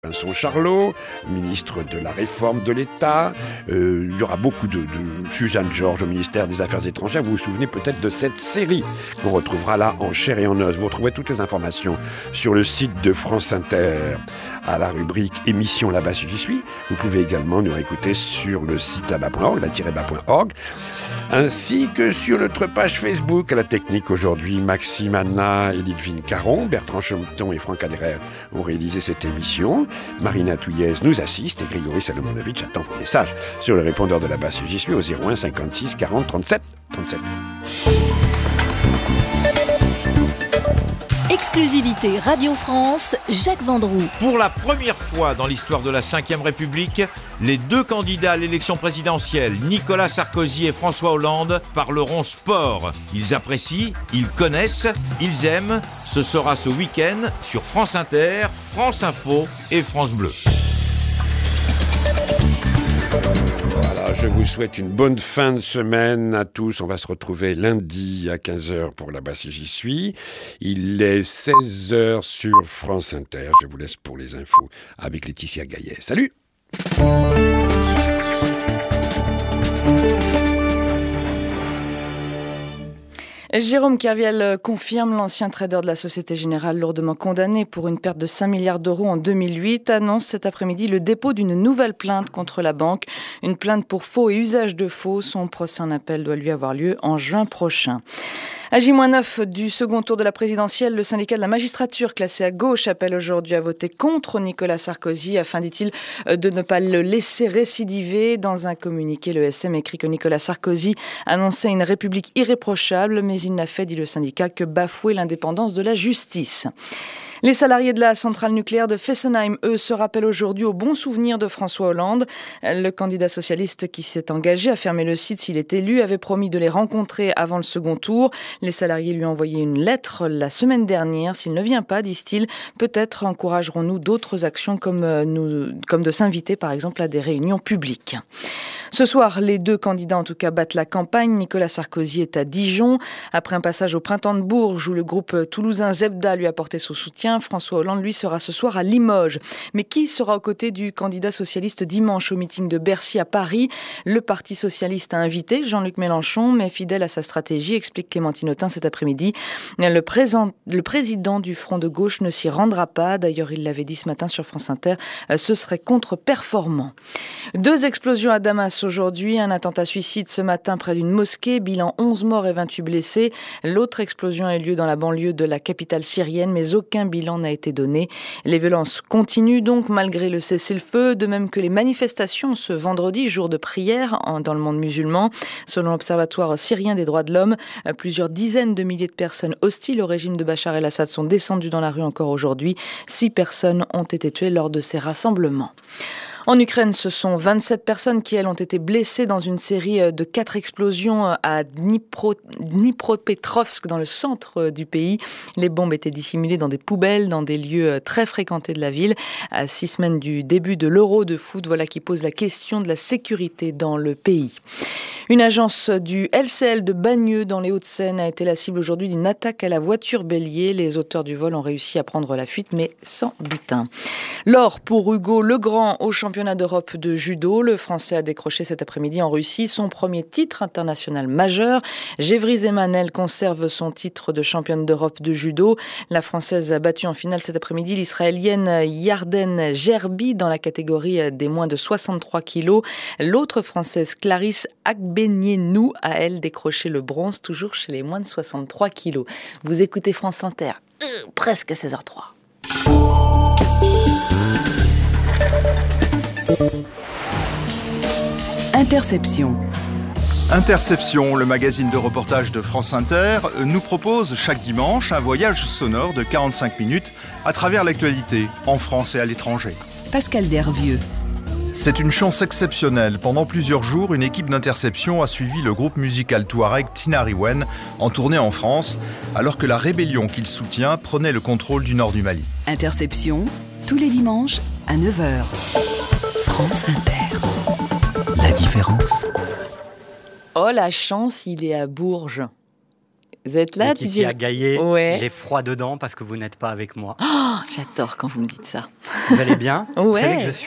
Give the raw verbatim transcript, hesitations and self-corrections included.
Vincent Charlot, ministre de la Réforme de l'État. Euh, il y aura beaucoup de, de Suzanne Georges au ministère des Affaires étrangères. Vous vous souvenez peut-être de cette série qu'on retrouvera là en chair et en os. Vous retrouvez toutes les informations sur le site de France Inter à la rubrique émission là-bas si j'y suis. Vous pouvez également nous écouter sur le site là-bas point org, la-bas point org, ainsi que sur notre page Facebook. À la technique aujourd'hui, Maxime Anna et Lidvine Caron, Bertrand Chometon et Franck Adler ont réalisé cette émission. Marina Touillez nous assiste et Grégory Salomonovitch attend vos messages sur le répondeur de la base. J'y suis au zéro un cinquante-six quarante trente-sept trente-sept. Exclusivité Radio France, Jacques Vendroux. Pour la première fois dans l'histoire de la cinquième République, les deux candidats à l'élection présidentielle, Nicolas Sarkozy et François Hollande, parleront sport. Ils apprécient, ils connaissent, ils aiment. Ce sera ce week-end sur France Inter, France Info et France Bleu. Voilà, je vous souhaite une bonne fin de semaine à tous. On va se retrouver lundi à quinze heures pour là-bas si j'y suis. Il est seize heures sur France Inter. Je vous laisse pour les infos avec Laetitia Gaillet. Salut! Jérôme Kerviel confirme, l'ancien trader de la Société Générale lourdement condamné pour une perte de cinq milliards d'euros en deux mille huit, annonce cet après-midi le dépôt d'une nouvelle plainte contre la banque. Une plainte pour faux et usage de faux. Son procès en appel doit lui avoir lieu en juin prochain. À J neuf du second tour de la présidentielle, le syndicat de la magistrature classé à gauche appelle aujourd'hui à voter contre Nicolas Sarkozy afin, dit-il, de ne pas le laisser récidiver. Dans un communiqué, le S M écrit que Nicolas Sarkozy annonçait une république irréprochable, mais il n'a fait, dit le syndicat, que bafouer l'indépendance de la justice. Les salariés de la centrale nucléaire de Fessenheim, eux, se rappellent aujourd'hui au bon souvenir de François Hollande. Le candidat socialiste qui s'est engagé à fermer le site s'il est élu avait promis de les rencontrer avant le second tour. Les salariés lui ont envoyé une lettre la semaine dernière. S'il ne vient pas, disent-ils, peut-être encouragerons-nous d'autres actions comme, nous, comme de s'inviter par exemple à des réunions publiques. Ce soir, les deux candidats en tout cas battent la campagne. Nicolas Sarkozy est à Dijon. Après un passage au Printemps de Bourges où le groupe toulousain Zebda lui a apporté son soutien, François Hollande, lui, sera ce soir à Limoges. Mais qui sera aux côtés du candidat socialiste dimanche au meeting de Bercy à Paris? Le Parti socialiste a invité Jean-Luc Mélenchon, mais fidèle à sa stratégie, explique Clémentine Autain cet après-midi. Le, présent, le président du Front de gauche ne s'y rendra pas. D'ailleurs, il l'avait dit ce matin sur France Inter, ce serait contre-performant. Deux explosions à Damas aujourd'hui, un attentat suicide ce matin près d'une mosquée, bilan onze morts et vingt-huit blessés. L'autre explosion a eu lieu dans la banlieue de la capitale syrienne, mais aucun bilan n'a été donné. Les violences continuent donc malgré le cessez-le-feu, de même que les manifestations ce vendredi, jour de prière dans le monde musulman. Selon l'Observatoire syrien des droits de l'homme, plusieurs dizaines de milliers de personnes hostiles au régime de Bachar el-Assad sont descendues dans la rue encore aujourd'hui. Six personnes ont été tuées lors de ces rassemblements. En Ukraine, ce sont vingt-sept personnes qui, elles, ont été blessées dans une série de quatre explosions à Dnipro, Dnipropetrovsk, dans le centre du pays. Les bombes étaient dissimulées dans des poubelles, dans des lieux très fréquentés de la ville. À six semaines du début de l'Euro de foot, voilà qui pose la question de la sécurité dans le pays. Une agence du L C L de Bagneux, dans les Hauts-de-Seine, a été la cible aujourd'hui d'une attaque à la voiture bélier. Les auteurs du vol ont réussi à prendre la fuite, mais sans butin. L'or pour Hugo Legrand au championnat d'Europe de judo. Le Français a décroché cet après-midi en Russie son premier titre international majeur. Gévry Zemanel conserve son titre de championne d'Europe de judo. La Française a battu en finale cet après-midi l'Israélienne Yarden Gerbi dans la catégorie des moins de soixante-trois kilos. L'autre Française, Clarisse Agbenienou, a elle décroché le bronze, toujours chez les moins de soixante-trois kilos. Vous écoutez France Inter, euh, presque seize heures zéro trois. Interception. Interception, le magazine de reportage de France Inter, nous propose chaque dimanche un voyage sonore de quarante-cinq minutes à travers l'actualité, en France et à l'étranger. Pascal Dervieux. C'est une chance exceptionnelle. Pendant plusieurs jours, une équipe d'interception a suivi le groupe musical touareg Tinariwen en tournée en France, alors que la rébellion qu'il soutient prenait le contrôle du nord du Mali. Interception, tous les dimanches à neuf heures. France Inter. La différence. Oh, la chance, il est à Bourges. Vous êtes là, Laetitia Didier Gaillet, Ouais. j'ai froid dedans parce que vous n'êtes pas avec moi. Oh, j'adore quand vous me dites ça. Vous allez bien? Vous Ouais. savez que je suis